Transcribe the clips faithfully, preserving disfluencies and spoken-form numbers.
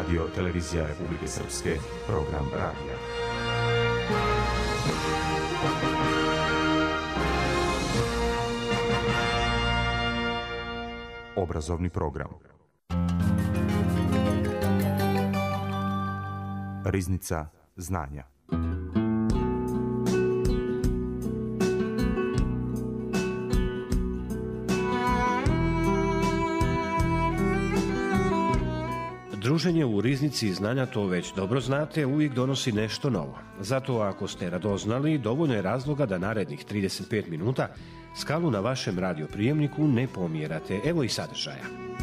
Radio Televizija Republike Srpske, program radija. Obrazovni program. Riznica znanja. Druženje u riznici znanja, to već dobro znate, uvijek donosi nešto novo. Zato ako ste radoznali, dovoljno je razloga da narednih trideset pet minuta skalu na vašem radioprijemniku ne pomjerate. Evo i sadržaja.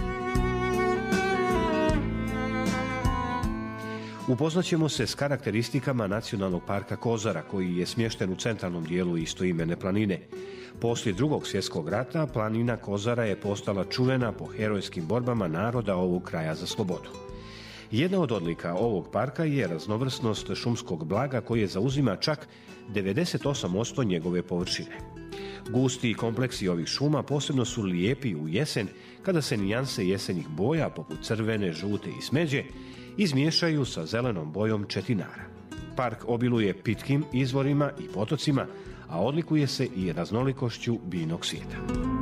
Upoznaćemo se s karakteristikama Nacionalnog parka Kozara, koji je smješten u centralnom dijelu istoimene planine. Poslije Drugog svjetskog rata planina Kozara je postala čuvena po herojskim borbama naroda ovog kraja za slobodu. Jedna od odlika ovog parka je raznovrsnost šumskog blaga koje zauzima čak devedeset osam posto njegove površine. Gusti kompleksi ovih šuma posebno su lijepi u jesen, kada se nijanse jesenjih boja, poput crvene, žute i smeđe, izmiješaju sa zelenom bojom četinara. Park obiluje pitkim izvorima i potocima, a odlikuje se i raznolikošću biljnog svijeta.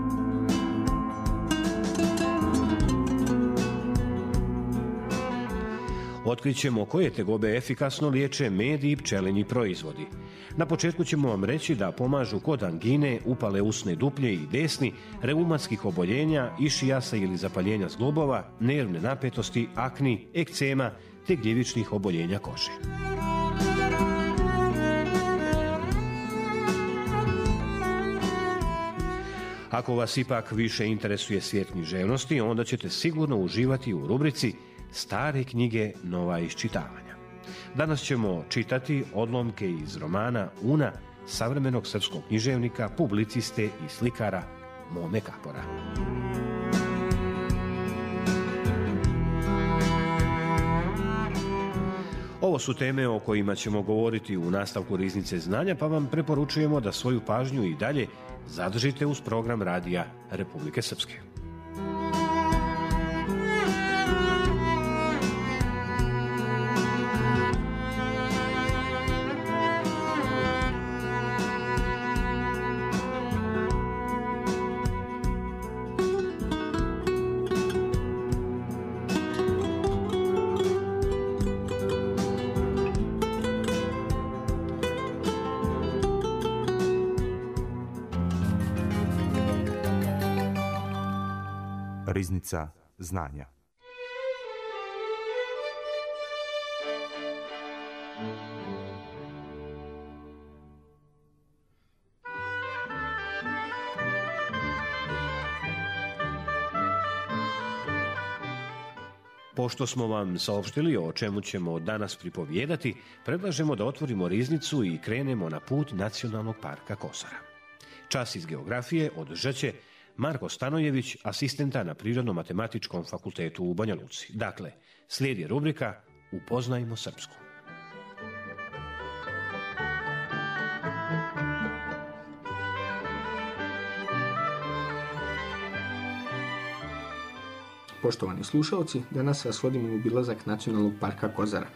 Otkrićemo koje tegobe efikasno liječe med i pčelinji proizvodi. Na početku ćemo vam reći da pomažu kod angine, upale usne duplje i desni, reumatskih oboljenja, išijasa ili zapaljenja zglobova, nervne napetosti, akni, ekcema te gljivičnih oboljenja kože. Ako vas ipak više interesuje svijet književnosti, onda ćete sigurno uživati u rubrici Stare knjige, nova iščitavanja. Danas ćemo čitati odlomke iz romana Una savremenog srpskog književnika, publiciste i slikara Mome Kapora. Ovo su teme o kojima ćemo govoriti u nastavku Riznice znanja, pa vam preporučujemo da svoju pažnju i dalje zadržite uz program radija Republike Srpske. Riznica znanja. Pošto smo vam saopštili o čemu ćemo danas pripovijedati, predlažemo da otvorimo riznicu i krenemo na put Nacionalnog parka Kozara. Čas iz geografije održat će Marko Stanojević, asistenta na Prirodno-matematičkom fakultetu u Banja Luci. Dakle, slijedi rubrika Upoznajmo srpsku. Poštovani slušalci, danas vas vodimo u obilazak Nacionalnog parka Kozara.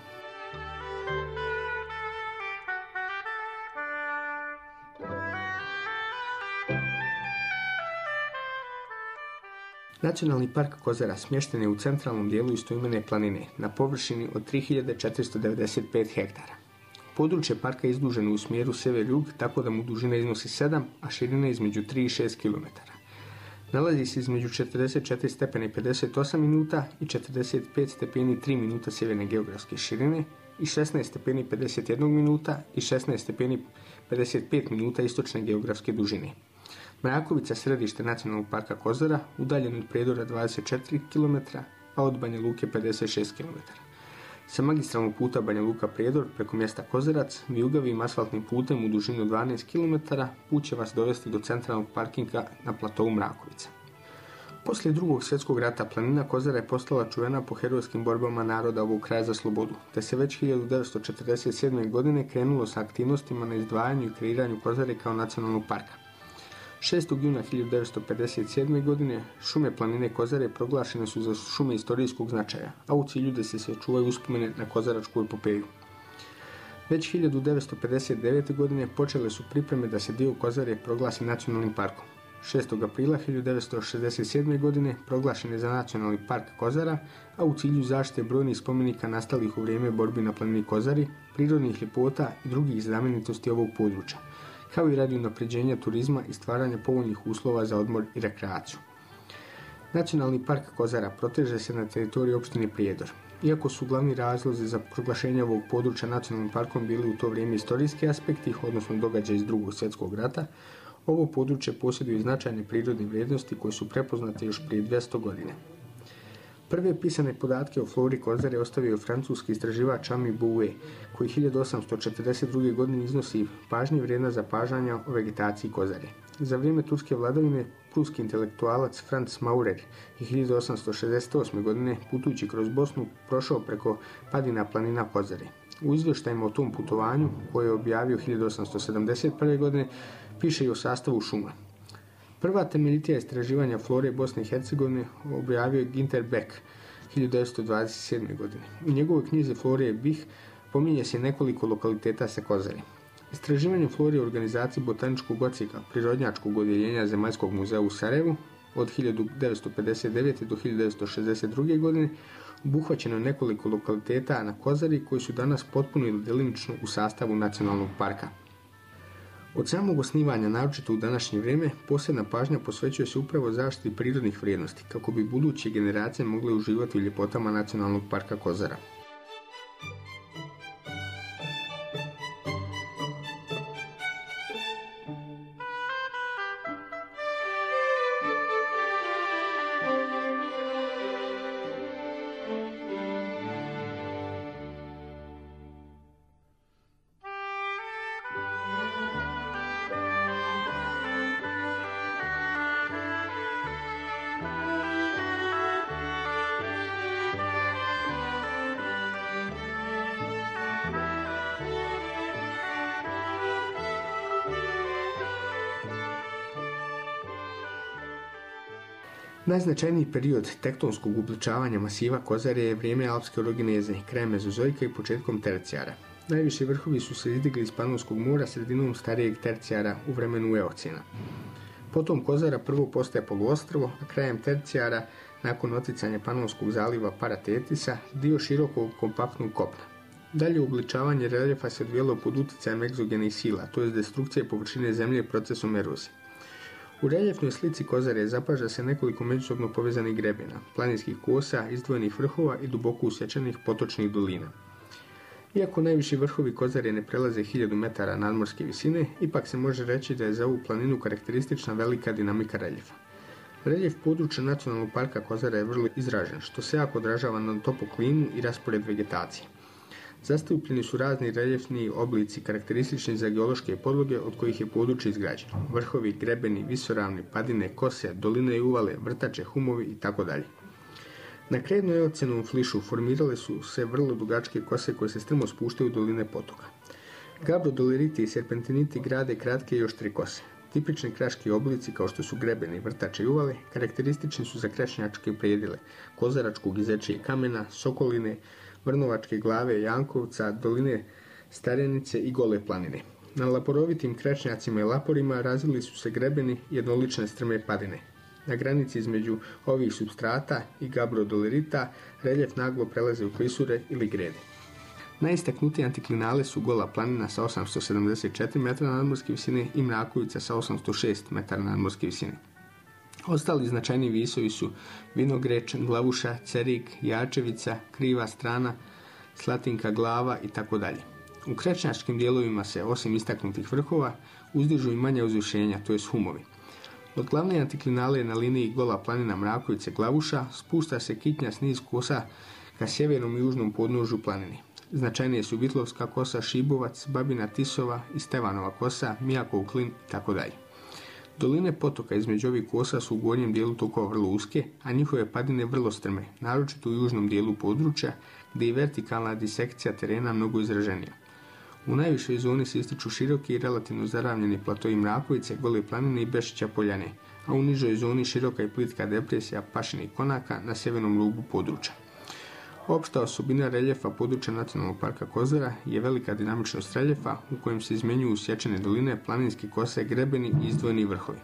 Nacionalni park Kozara smješten je u centralnom dijelu istoimene planine na površini od tri hiljade četiristo devedeset pet hektara. Područje parka je izduženo u smjeru sever-jug, tako da mu dužina iznosi sedam, a širina između tri i šest kilometara. Nalazi se između četrdeset četiri stepena i pedeset osam minuta i četrdeset pet stepeni i tri minuta sjeverne geografske širine i šesnaest stepeni pedeset jedan minuta i šesnaest stepeni pedeset pet minuta istočne geografske dužine. Mrakovica, središte Nacionalnog parka Kozara, udaljen od predora dvadeset četiri kilometra, a od Banja Luke pedeset šest kilometara. Sa magistralnog puta Banja Luka Prijedor preko mjesta Kozarac, vijugavim asfaltnim putem u dužinu dvanaest kilometara, put će vas dovesti do centralnog parkinga na platovu Mrakovica. Poslije Drugog svjetskog rata planina Kozara je postala čuvena po herojskim borbama naroda ovog kraja za slobodu, te se već hiljadu devetsto četrdeset sedme. godine krenulo sa aktivnostima na izdvajanju i kreiranju Kozare kao nacionalnog parka. šestog juna hiljadu devetsto pedeset sedme. godine šume planine Kozare proglašene su za šume istorijskog značaja, a u cilju da se sačuvaju uspomene na kozaračku epopeju. Već hiljadu devetsto pedeset devete. godine počele su pripreme da se dio Kozare proglasi nacionalnim parkom. šestog aprila hiljadu devetsto šezdeset sedme. godine proglašen je za nacionalni park Kozara, a u cilju zaštite brojnih spomenika nastalih u vrijeme borbi na planini Kozari, prirodnih ljepota i drugih znamenitosti ovog područja, kao i radi unapređenja turizma i stvaranja povoljnih uslova za odmor i rekreaciju. Nacionalni park Kozara proteže se na teritoriji opštine Prijedor. Iako su glavni razlozi za proglašenje ovog područja nacionalnim parkom bili u to vrijeme istorijski aspekti, odnosno događaj iz drugog svjetskog rata, ovo područje posjeduje značajne prirodne vrijednosti koje su prepoznate još prije dvjesto godina. Prve pisane podatke o flori Kozare ostavio je francuski istraživač Ami Bouvet, koji hiljadu osamsto četrdeset druge. godine iznosi pažnje vrijedna zapažanja o vegetaciji Kozare. Za vrijeme turske vladavine pruski intelektualac Franz Maurer je hiljadu osamsto šezdeset osme. godine putujući kroz Bosnu prošao preko padina planina Kozare. U izvještajima o tom putovanju, koje je objavio hiljadu osamsto sedamdeset prve. godine, piše i o sastavu šuma. Prva temeljitija istraživanja flore Bosne i Hercegovine objavio je Ginter Beck hiljadu devetsto dvadeset sedme. godine. U njegovoj knjizi Flore Bih pominje se nekoliko lokaliteta sa Kozare. Istraživanje flore u organizaciji Botaničkog odsjeka Prirodnjačkog odjeljenja Zemaljskog muzeja u Sarajevu od hiljadu devetsto pedeset devete. do hiljadu devetsto šezdeset druge. godine obuhvaćeno je nekoliko lokaliteta na Kozari koji su danas potpuno ili delimično u sastavu nacionalnog parka. Od samog osnivanja, naročito u današnje vrijeme, posebna pažnja posvećuje se upravo zaštiti prirodnih vrijednosti, kako bi buduće generacije mogle uživati u ljepotama nacionalnog parka Kozara. Najznačajniji period tektonskog upličavanja masiva Kozare je vrijeme alpske orogeneze, krajem mezozoika i početkom tercijara. Najviši vrhovi su se izdigli iz Panonskog mora sredinom starijeg tercijara u vremenu Eocena. Potom Kozara prvo postaje poluostrvo, a krajem tercijara, nakon oticanja Panonskog zaliva Paratethisa, dio širokog kompaktnog kopna. Dalje uobličavanje reljefa se odvijelo pod utjecajem egzogenih sila, to je destrukcije površine zemlje procesom erozije. U reljefnoj slici Kozare zapaža se nekoliko međusobno povezanih grebena, planinskih kosa, izdvojenih vrhova i duboko usječenih potočnih dolina. Iako najviši vrhovi Kozare ne prelaze hiljadu metara nadmorske visine, ipak se može reći da je za ovu planinu karakteristična velika dinamika reljefa. Reljef područja nacionalnog parka Kozara je vrlo izražen, što se jako odražava na topoklimu i raspored vegetacije. Zastupljeni su razni reljefni oblici karakteristični za geološke podloge od kojih je područje izgrađeno. Vrhovi, grebeni, visoravni, padine, kose, doline i uvale, vrtače, humovi itd. Na krednom eocenom flišu formirale su se vrlo dugačke kose koje se strmo spuštaju u doline potoka. Gabrodoleriti i serpentiniti grade kratke i oštre kose. Tipični kraški oblici kao što su grebeni, vrtače i uvale karakteristični su za krašnjačke predjele, kozaračkog i zečije kamena, sokoline, Vrnovačke glave, Jankovca, doline Starenice i Gole planine. Na laporovitim krašnjacima i laporima razvili su se grebeni jednolične strme padine. Na granici između ovih supstrata i gabrodolerita reljef naglo prelaze u klisure ili grede. Najistaknutije antiklinale su Gola planina sa osamsto sedamdeset četiri metra nadmorske visine i Mrakovica sa osamsto šest metara nadmorske visine. Ostali značajni visovi su Vinogreč, Glavuša, Cerik, Jačevica, Kriva strana, Slatinka glava itd. U krečnjačkim dijelovima se, osim istaknutih vrhova, uzdižu i manja uzvišenja, to je humovi. Od glavne antiklinale na liniji Gola planina Mrakovice Glavuša spušta se kitnjast niz kosa ka sjevernom i južnom podnožju planine. Značajnije su Vitlovska kosa, Šibovac, Babina Tisova i Stevanova kosa, Mijakov klin itd. Doline potoka između ovih kosa su u gornjem dijelu tokova vrlo uske, a njihove padine vrlo strme, naročito u južnom dijelu područja, gdje je vertikalna disekcija terena mnogo izraženija. U najvišoj zoni se ističu široki i relativno zaravnjeni platoji Mrakovice, Gole planine i Bešića Poljane, a u nižoj zoni široka i plitka depresija Pašinih konaka na sjevernom rubu područja. Opšta osobina reljefa područja Nacionalnog parka Kozara je velika dinamičnost reljefa u kojem se izmjenjuju sječene doline, planinske kose, grebeni i izdvojeni vrhovi.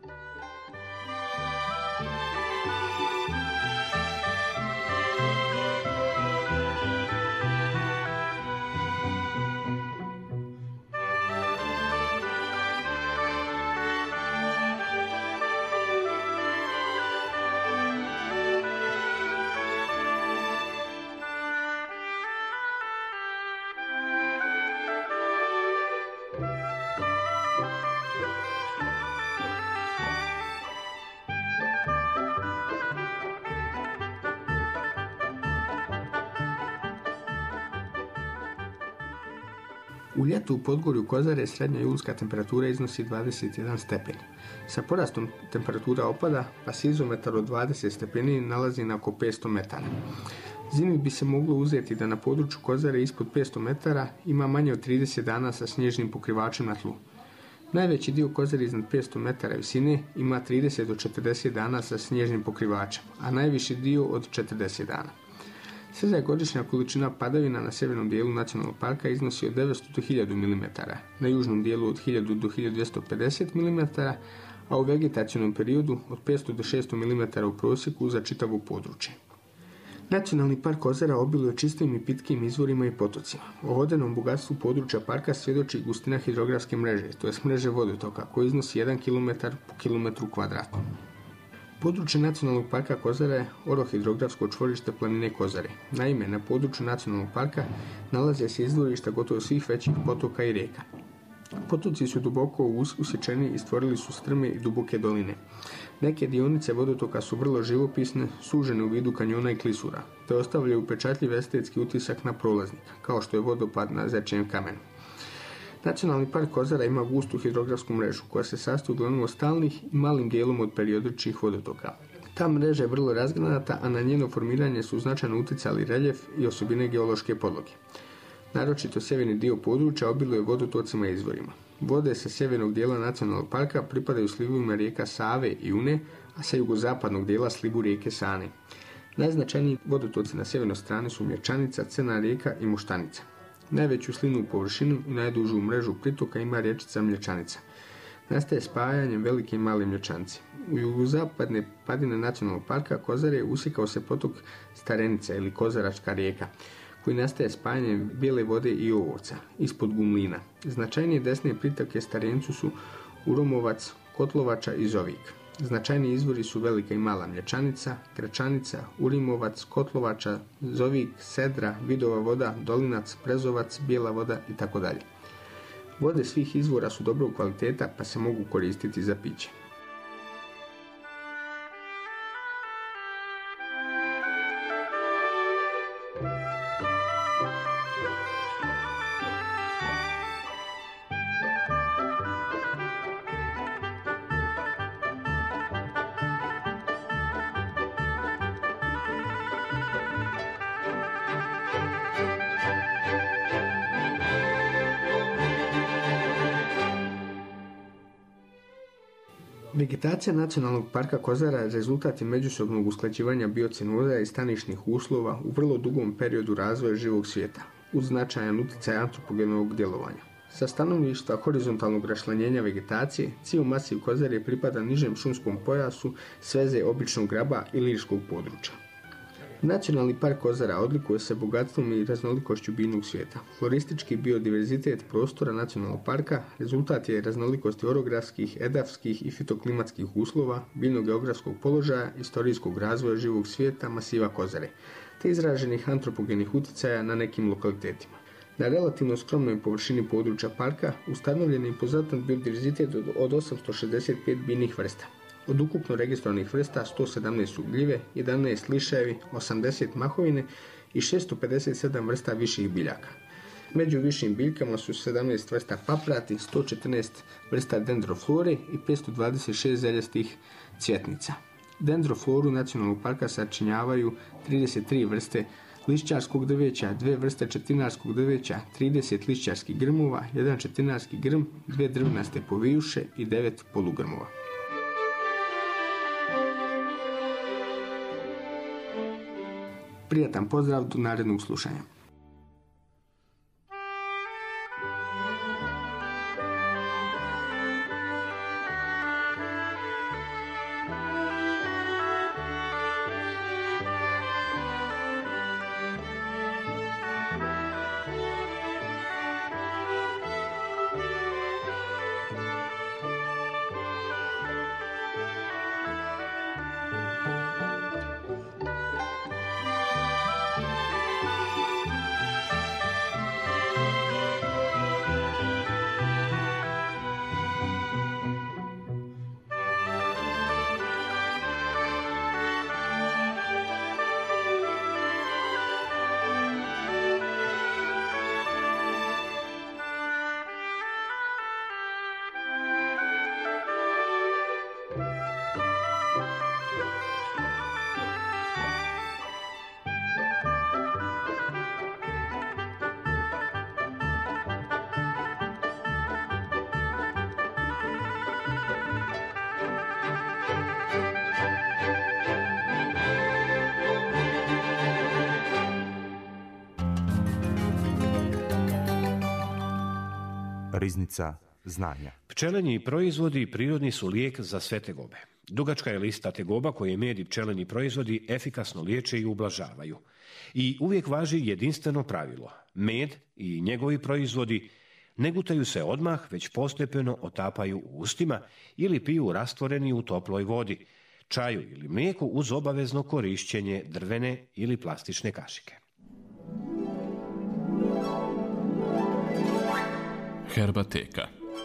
U ljetu u podgorju Kozare srednja julska temperatura iznosi dvadeset jedan stepen. Sa porastom temperatura opada, pa se izometar od dvadeset stepeni nalazi na oko petsto metara. Zimi bi se moglo uzeti da na području Kozare ispod petsto metara ima manje od trideset dana sa snježnim pokrivačem na tlu. Najveći dio Kozare iznad petsto metara visine ima trideset do četrdeset dana sa snježnim pokrivačem, a najviši dio od četrdeset dana. Srednja godišnja količina padavina na sjevernom dijelu nacionalnog parka iznosi od devetsto do hiljadu milimetara, na južnom dijelu od hiljadu do hiljadu dvjesto pedeset milimetara, a u vegetacionom periodu od petsto do šesto milimetara u prosjeku za čitavo područje. Nacionalni park Kozara obiluje čistim i pitkim izvorima i potocima. O vodenom bogatstvu područja parka svjedoči gustina hidrografske mreže, to je mreže vodotoka, koji iznosi jedan kilometar po kilometru kvadratnom. Područje Nacionalnog parka Kozara je orohidrografsko čvorište planine Kozare. Naime, na području Nacionalnog parka nalaze se izvorišta gotovo svih većih potoka i rijeka. Potoci su duboko usječeni i stvorili su strme i duboke doline. Neke dionice vodotoka su vrlo živopisne, sužene u vidu kanjona i klisura, te ostavljaju upečatljiv estetski utisak na prolaznika, kao što je vodopad na Zečejem kamenu. Nacionalni park Kozara ima gustu hidrografsku mrežu, koja se sastoji uglavnom od stalnih i malim dijelom od periodičnih vodotoka. Ta mreža je vrlo razgranata, a na njeno formiranje su značajno uticali reljef i osobine geološke podloge. Naročito sjeverni dio područja obiluje vodotocima i izvorima. Vode sa sjevernog dijela nacionalnog parka pripadaju slivovima rijeka Save i Une, a sa jugozapadnog dijela slivu rijeke Sane. Najznačajniji vodotoci na sjevernoj strani su Mlječanica, Crna rijeka i Moštanica. Najveću slivnu površinu i najdužu mrežu pritoka ima rječica Mlječanica. Nastaje spajanjem velike i male Mlječanice. U jugozapadne padine nacionalnog parka Kozare usjekao se potok Starenica ili Kozaračka rijeka, koji nastaje spajanjem Bijele vode i Ovovca, ispod Gumlina. Značajnije desne pritoke Starenicu su Uromovac, Kotlovača i Zovik. Značajni izvori su Velika i Mala Mlječanica, Gračanica, Urimovac, Kotlovača, Zovik, Sedra, Vidova voda, Dolinac, Brezovac, Bijela voda itd. Vode svih izvora su dobrog kvaliteta pa se mogu koristiti za piće. Vegetacija Nacionalnog parka Kozara rezultat je međusobnog usklađivanja biocenoza i stanišnih uslova u vrlo dugom periodu razvoja živog svijeta, uz značajan utjecaj antropogenog djelovanja. Sa stanovišta horizontalnog raščlanjenja vegetacije, cijel masiv Kozare pripada nižem šumskom pojasu sveze običnog graba i ličkog područja. Nacionalni park Kozara odlikuje se bogatstvom i raznolikošću biljnog svijeta. Floristički biodiverzitet prostora nacionalnog parka rezultat je raznolikosti orografskih, edafskih i fitoklimatskih uslova, biljno-geografskog položaja, istorijskog razvoja živog svijeta masiva Kozare, te izraženih antropogenih utjecaja na nekim lokalitetima. Na relativno skromnoj površini područja parka ustanovljen je impozantan biodiverzitet od osamsto šezdeset pet biljnih vrsta. Od ukupno registrovanih vrsta sto sedamnaest su gljive, jedanaest liševi, osamdeset mahovine i šesto pedeset sedam vrsta viših biljaka. Među višim biljkama su sedamnaest vrsta paprati, sto četrnaest vrsta dendroflore i petsto dvadeset šest zeljastih cvjetnica. Dendrofloru nacionalnog parka sačinjavaju trideset tri vrste lišćarskog drveća, dvije vrste četinarskog drveća, trideset lišćarskih grmova, jedan četinarski grm, dvije drvenaste povijuše i devet polugrmova. Prijatan pozdrav do narednog slušanja. Riznica znanja. Pčeleni proizvodi prirodni su lijek za sve tegobe. Dugačka je lista tegoba koje med i pčeleni proizvodi efikasno liječe i ublažavaju. I uvijek važi jedinstveno pravilo. Med i njegovi proizvodi ne gutaju se odmah, već postepeno otapaju u ustima ili piju rastvoreni u toploj vodi, čaju ili mlijeku uz obavezno korišćenje drvene ili plastične kašike. Herbateka.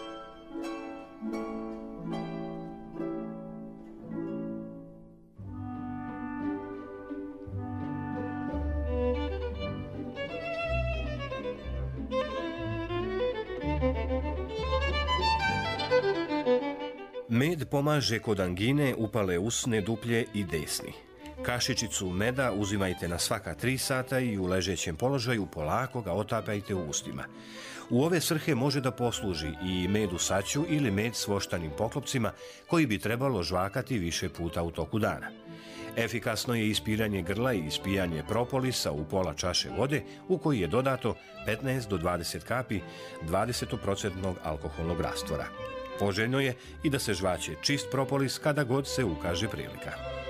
Med pomaže kod angine, upale usne, duplje i desni. Kašičicu meda uzimajte na svaka tri sata i u ležećem položaju polako ga otapajte u ustima. U ove svrhe može da posluži i med u saću ili med s voštanim poklopcima koji bi trebalo žvakati više puta u toku dana. Efikasno je ispiranje grla i ispijanje propolisa u pola čaše vode u koji je dodato petnaest do dvadeset kapi dvadeset posto alkoholnog rastvora. Poželjno je i da se žvaće čist propolis kada god se ukaže prilika.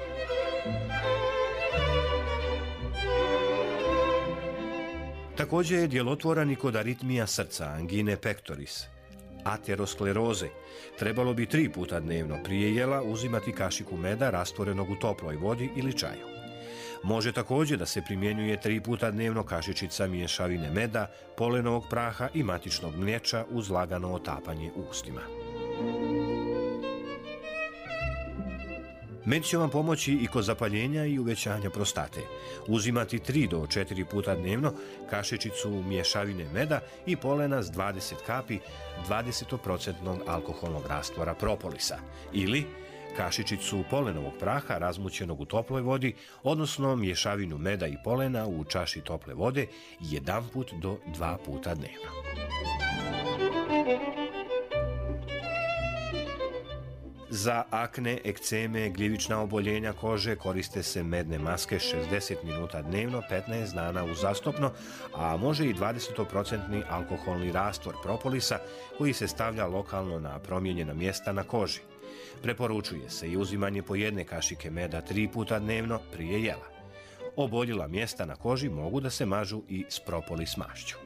Također je djelotvoran i kod aritmija srca, angine pectoris, ateroskleroze. Trebalo bi tri puta dnevno prije jela uzimati kašiku meda rastvorenog u toploj vodi ili čaju. Može također da se primjenjuje tri puta dnevno kašičica mješavine meda, polenovog praha i matičnog mliječa uz lagano otapanje u ustima. Med će vam pomoći i kod zapaljenja i uvećanja prostate. Uzimati tri do četiri puta dnevno kašičicu mješavine meda i polena s dvadeset kapi dvadeset posto alkoholnog rastvora propolisa ili kašičicu polenovog praha razmućenog u toploj vodi, odnosno mješavinu meda i polena u čaši tople vode jedan put do dva puta dnevno. Za akne, ekceme, gljivična oboljenja kože koriste se medne maske šezdeset minuta dnevno, petnaest dana uzastopno, a može i dvadeset posto alkoholni rastvor propolisa koji se stavlja lokalno na promijenjena mjesta na koži. Preporučuje se i uzimanje po jedne kašike meda tri puta dnevno prije jela. Oboljela mjesta na koži mogu da se mažu i s propolis mašću.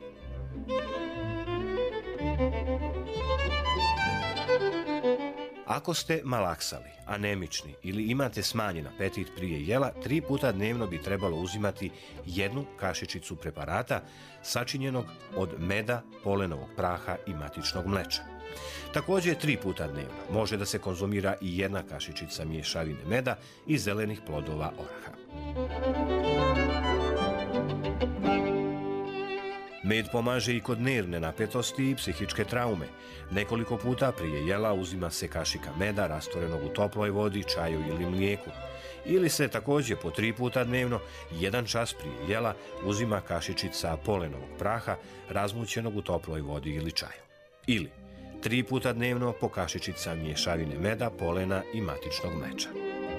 Ako ste malaksali, anemični ili imate smanjen apetit prije jela, tri puta dnevno bi trebalo uzimati jednu kašičicu preparata sačinjenog od meda, polenovog praha i matičnog mleča. Također tri puta dnevno može da se konzumira i jedna kašičica mješavine meda i zelenih plodova oraha. Med pomaže i kod nervne napetosti i psihičke traume. Nekoliko puta prije jela uzima se kašika meda rastvorenog u toploj vodi, čaju ili mlijeku. Ili se također po tri puta dnevno, jedan čas prije jela, uzima kašičica polenovog praha razmućenog u toploj vodi ili čaju. Ili tri puta dnevno po kašičica mješavine meda, polena i matičnog mleča.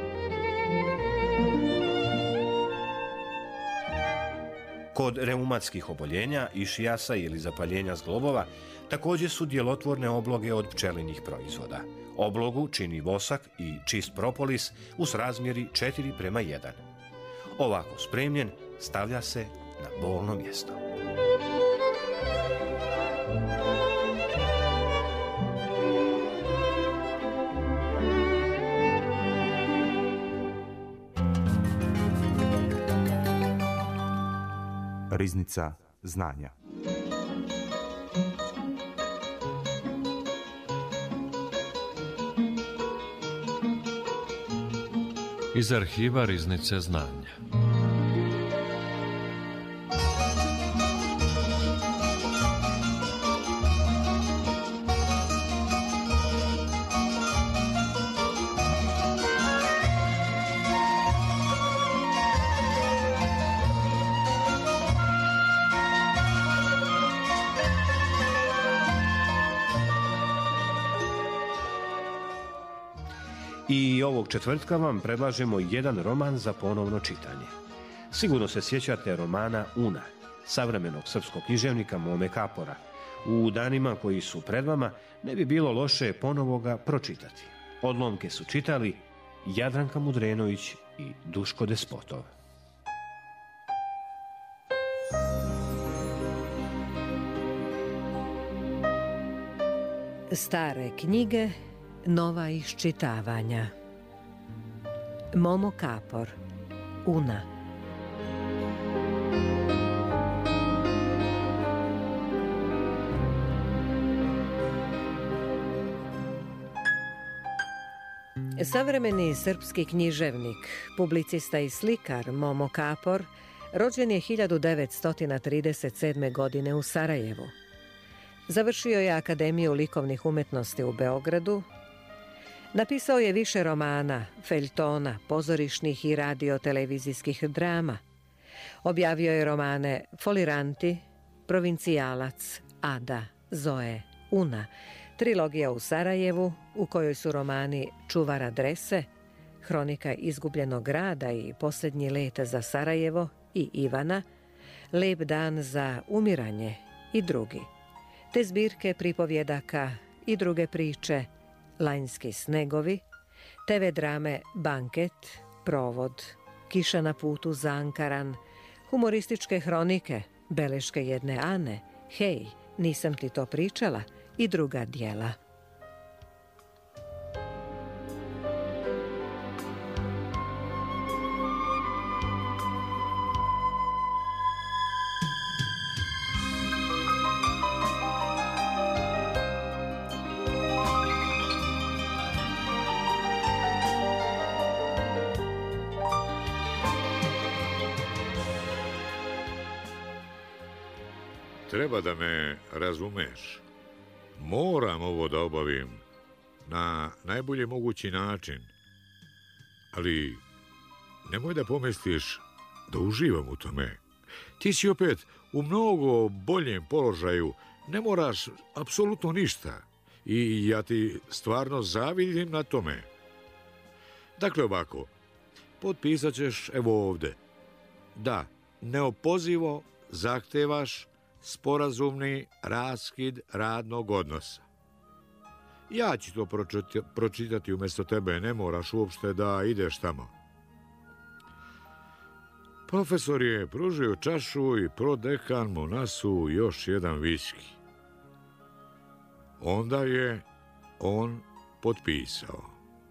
Kod reumatskih oboljenja, išijasa ili zapaljenja zglobova također su djelotvorne obloge od pčelinjih proizvoda. Oblogu čini vosak i čist propolis u srazmjeri četiri prema jedan. Ovako spremljen stavlja se na bolno mjesto. Riznica znanja. Iz arhiva Riznice znanja. I ovog četvrtka vam predlažemo jedan roman za ponovno čitanje. Sigurno se sjećate romana Una, savremenog srpskog književnika Mome Kapora. U danima koji su pred vama ne bi bilo loše ponovo ga pročitati. Odlomke su čitali Jadranka Mudrenović i Duško Despotov. Stare knjige, nova iščitavanja. Momo Kapor, Una. Savremeni srpski književnik, publicista i slikar Momo Kapor rođen je hiljadu devetsto trideset sedme. godine u Sarajevu. Završio je Akademiju likovnih umetnosti u Beogradu. Napisao je više romana, feljtona, pozorišnih i radio-televizijskih drama. Objavio je romane Foliranti, Provincijalac, Ada, Zoe, Una, trilogija u Sarajevu, u kojoj su romani Čuvar adrese, Hronika izgubljenog grada i Posljednji let za Sarajevo i Ivana, Lep dan za umiranje i drugi, te zbirke pripovjedaka i druge priče, Lanjski snegovi, te ve drame Banket, Provod, Kiša na putu za Ankaran, humorističke hronike, Beleške jedne Ane, Hej, nisam ti to pričala i druga djela. Treba da me razumeš. Moram ovo da obavim na najbolji mogući način. Ali nemoj da pomisliš da uživam u tome. Ti si opet u mnogo boljem položaju. Ne moraš apsolutno ništa. I ja ti stvarno zavidim na tome. Dakle ovako, potpisat ćeš evo ovde. Da, neopozivo zahtevaš sporazumni raskid radnog odnosa. Ja ću to pročitati, pročitati umjesto tebe, ne moraš uopšte da ideš tamo. Profesor je pružio čašu i prodekan mu nasu još jedan viski. Onda je on potpisao.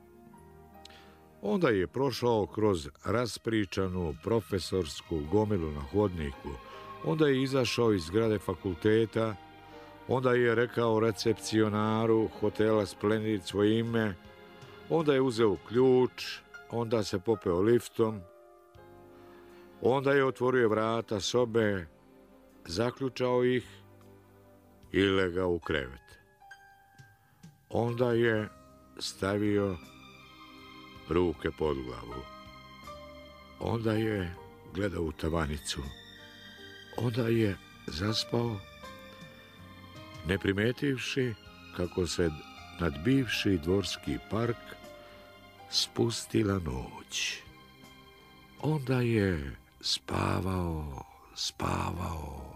Onda je prošao kroz raspričanu profesorsku gomilu na hodniku. Onda je izašao iz zgrade fakulteta, onda je rekao recepcionaru hotela Splendid svoje ime, onda je uzeo ključ, onda se popeo liftom, onda je otvorio vrata sobe, zaključao ih i legao u krevet. Onda je stavio ruke pod glavu. Onda je gledao u tavanicu. Onda je zaspao, ne primetivši kako se nad bivši dvorski park spustila noć. Onda je spavao, spavao.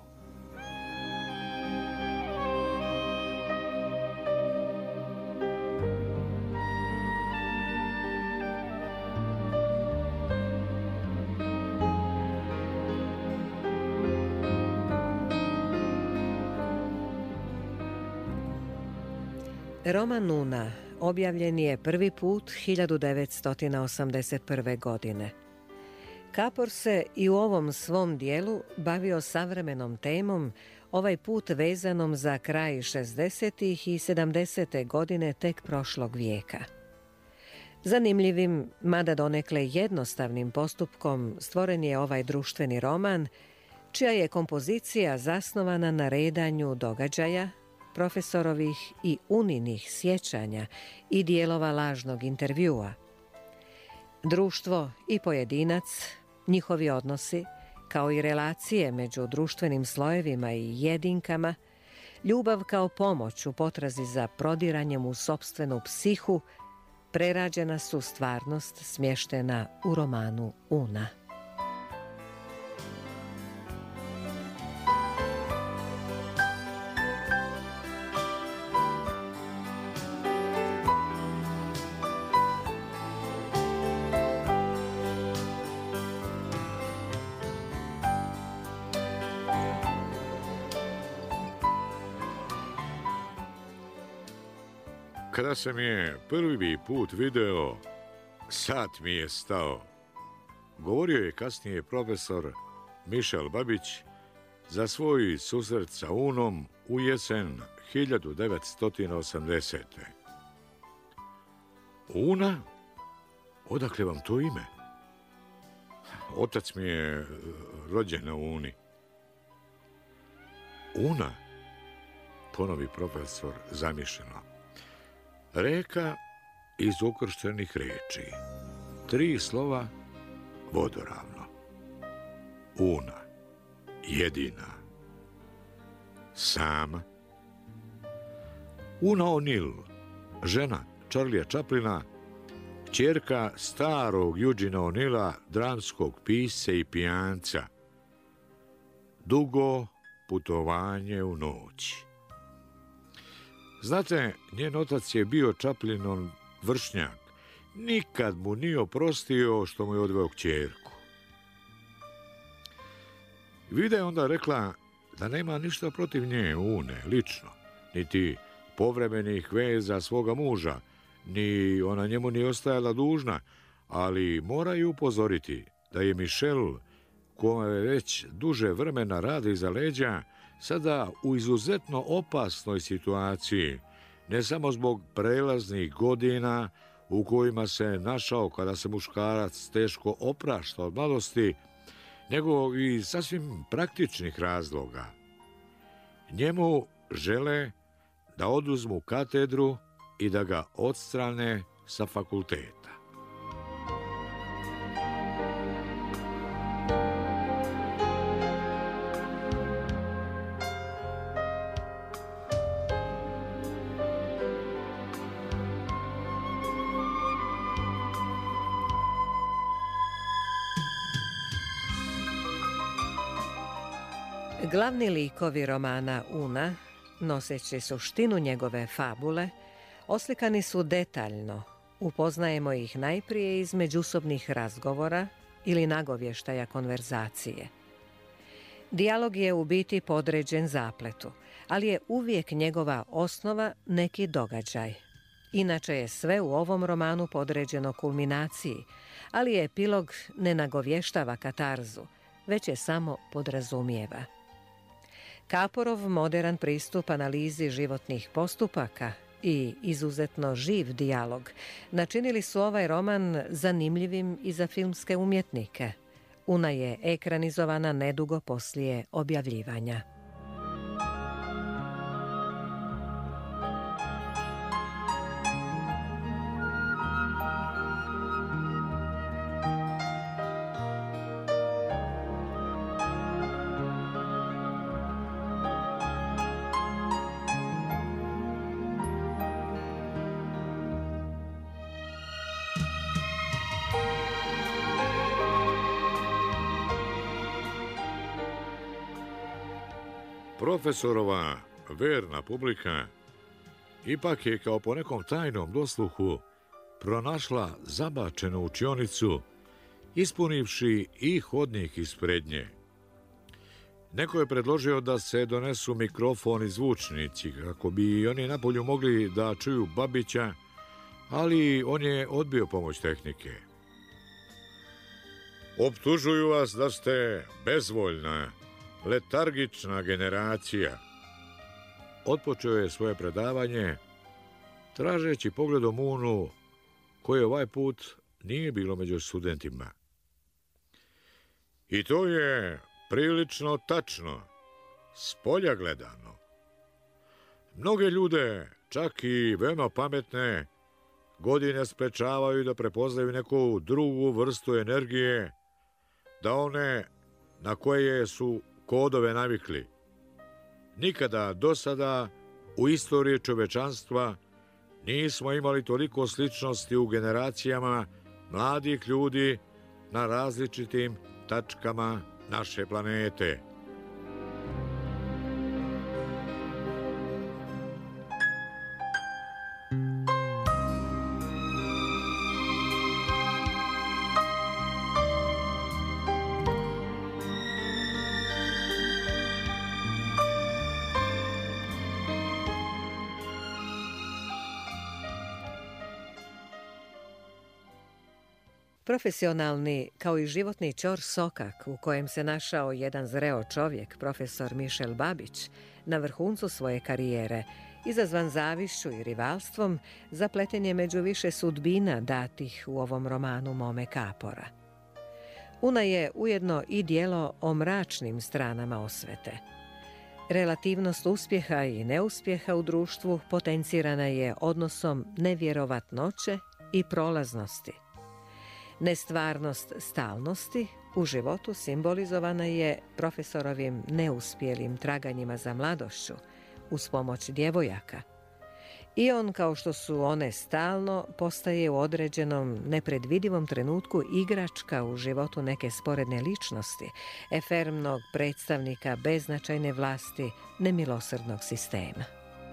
Roman Una objavljen je prvi put hiljadu devetsto osamdeset prve. godine. Kapor se i u ovom svom dijelu bavio savremenom temom, ovaj put vezanom za kraj šezdesetih i sedamdesete godine tek prošlog vijeka. Zanimljivim, mada donekle jednostavnim postupkom stvoren je ovaj društveni roman, čija je kompozicija zasnovana na redanju događaja, profesorovih i uninih sjećanja i dijelova lažnog intervjua. Društvo i pojedinac, njihovi odnosi, kao i relacije među društvenim slojevima i jedinkama, ljubav kao pomoć u potrazi za prodiranjem u sopstvenu psihu, prerađena su stvarnost smještena u romanu Una. Kada sam je prvi put video, sat mi je stao. Govorio je kasnije profesor Mišel Babić za svoj susret sa Unom u jesen hiljadu devetsto osamdesete. Una? Odakle vam to ime? Otac mi je rođen na Uni. Una? Ponovi profesor zamišljeno. Reka iz ukrštenih reči. Tri slova vodoravno. Una. Jedina. Sama. Una O'Neill, žena Charlija Chaplina, kćerka starog Eugena O'Neilla, dramskog pisca i pijanca. Dugo putovanje u noći. Znate, njen otac je bio Chaplinov vršnjak. Nikad mu nije oprostio što mu je odveo kćerku. Vida je onda rekla da nema ništa protiv nje, Une, lično, niti povremenih veza svoga muža, ni ona njemu nije ostajala dužna, ali moraju upozoriti da je Michel, kome već duže vremena radi iza leđa, sada u izuzetno opasnoj situaciji, ne samo zbog prelaznih godina u kojima se našao kada se muškarac teško oprašta od mladosti, nego i sasvim praktičnih razloga. Njemu žele da oduzmu katedru i da ga odstrane sa fakulteta. Glavni likovi romana Una, noseći suštinu njegove fabule, oslikani su detaljno. Upoznajemo ih najprije iz međusobnih razgovora ili nagovještaja konverzacije. Dijalog je u biti podređen zapletu, ali je uvijek njegova osnova neki događaj. Inače je sve u ovom romanu podređeno kulminaciji, ali epilog ne nagovještava katarzu, već je samo podrazumijeva. Kaporov moderan pristup analizi životnih postupaka i izuzetno živ dijalog načinili su ovaj roman zanimljivim i za filmske umjetnike. Una je ekranizovana nedugo poslije objavljivanja. Profesorova verna publika ipak je kao po nekom tajnom dosluhu pronašla zabačenu učionicu, ispunivši i hodnik ispred nje. Neko je predložio da se donesu mikrofon i zvučnici kako bi oni napolju mogli da čuju Babića, ali on je odbio pomoć tehnike. Optužuju vas da ste bezvoljna, letargična generacija. Otpočeo je svoje predavanje, tražeći pogledom Unu, koje ovaj put nije bilo među studentima. I to je prilično tačno, spolja gledano. Mnoge ljude, čak i veoma pametne, godine sprečavaju da prepoznaju neku drugu vrstu energije, da one na koje su kodove navikli. Nikada do sada u istoriji čovečanstva nismo imali toliko sličnosti u generacijama mladih ljudi na različitim tačkama naše planete. Profesionalni, kao i životni ćor sokak u kojem se našao jedan zreo čovjek, profesor Mišel Babić, na vrhuncu svoje karijere, izazvan zavišću i rivalstvom, zapleten je među više sudbina datih u ovom romanu Mome Kapora. Una je ujedno i djelo o mračnim stranama osvete. Relativnost uspjeha i neuspjeha u društvu potencirana je odnosom nevjerovatnoće i prolaznosti. Nestvarnost stalnosti u životu simbolizovana je profesorovim neuspjelim traganjima za mladošću uz pomoć djevojaka. I on, kao što su one stalno, postaje u određenom nepredvidivom trenutku igračka u životu neke sporedne ličnosti, efermnog predstavnika beznačajne vlasti nemilosrdnog sistema.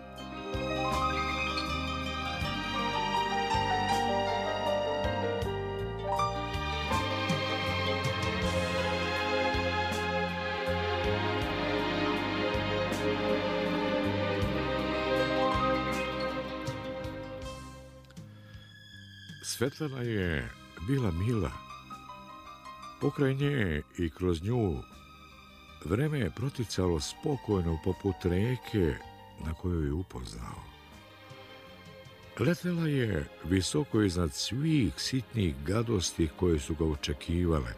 Svetlana je bila mila. Pokraj nje i kroz nju vreme je proticalo spokojno poput reke na kojoj je upoznao. Letela je visoko iznad svih sitnih gadosti koje su ga očekivale.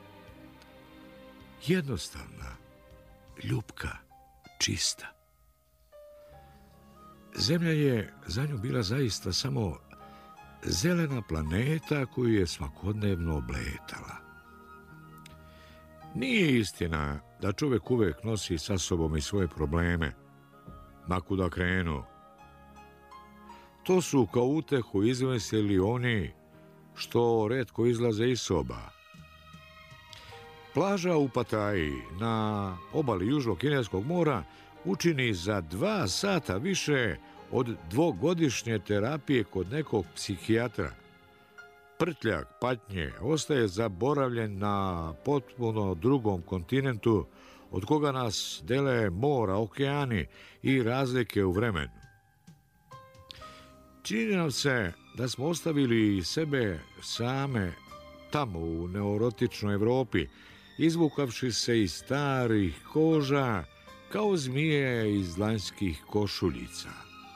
Jednostavna, ljupka, čista. Zemlja je za nju bila zaista samo zelena planeta koju je svakodnevno obletala. Nije istina da čovjek uvek nosi sa sobom i svoje probleme, ma kuda krenu. To su kao utehu izmislili oni što retko izlaze iz soba. Plaža u Pataji na obali Južnog Kineskog mora učini za dva sata više od dvogodišnje terapije kod nekog psihijatra. Prtljak patnje ostaje zaboravljen na potpuno drugom kontinentu od koga nas dele mora, okeani i razlike u vremenu. Čini nam se da smo ostavili sebe same tamo u neurotičnoj Evropi, izvukavši se iz starih koža kao zmije iz lanjskih košuljica.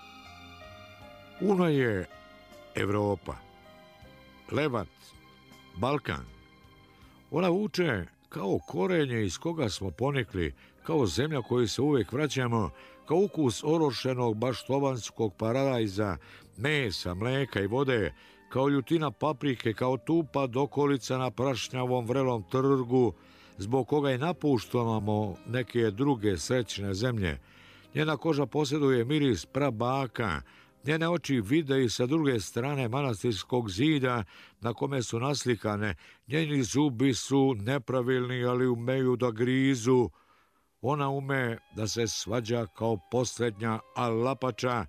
Una je Evropa, Levant, Balkan. Ona vuče kao korenje iz koga smo ponikli, kao zemlja koju se uvijek vraćamo, kao ukus orošenog baštovanskog paradajza, mesa, mleka i vode, kao ljutina paprike, kao tupa dokolica na prašnjavom vrelom trgu, zbog koga i napuštamo neke druge srećne zemlje. Njena koža posjeduje miris prabaka, njene oči vide i sa druge strane manastirskog zida na kome su naslikane. Njeni zubi su nepravilni, ali umeju da grizu. Ona ume da se svađa kao posljednja alapača,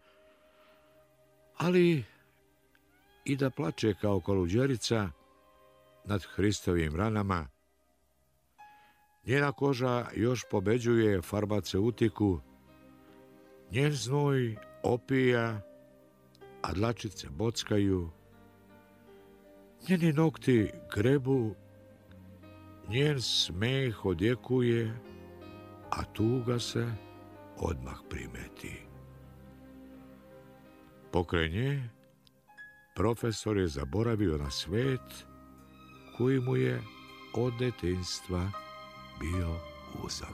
ali i da plače kao koluđerica nad Hristovim ranama. Njena koža još pobeđuje farmaceutiku, njen znoj opija, a dlačice bockaju, njeni nokti grebu, njen smeh odjekuje, a tuga se odmah primeti. Pokraj nje profesor je zaboravio na svet koji mu je od detinjstva bio uzor.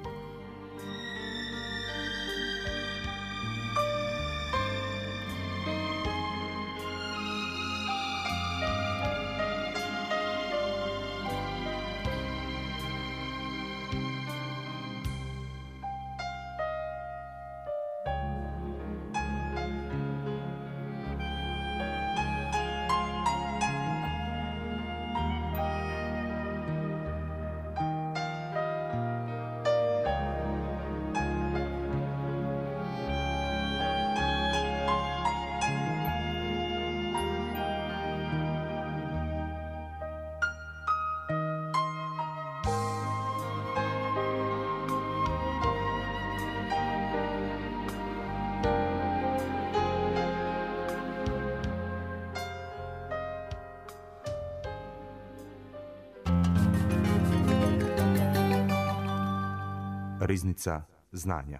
Riznica znanja.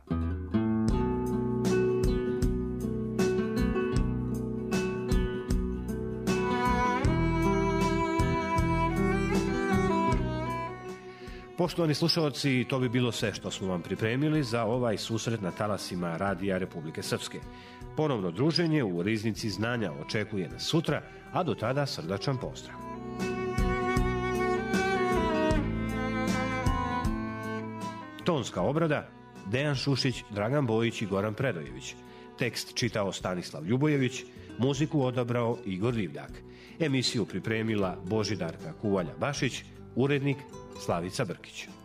Poštovani slušalci, to bi bilo sve što smo vam pripremili za ovaj susret na talasima Radija Republike Srpske. Ponovno druženje u Riznici znanja očekuje nas sutra, a do tada srdačan pozdrav. Tonska obrada Dejan Šušić, Dragan Bojić i Goran Predojević. Tekst čitao Stanislav Ljubojević, muziku odabrao Igor Divljak. Emisiju pripremila Božidarka Kuvalja Bašić, urednik Slavica Brkić.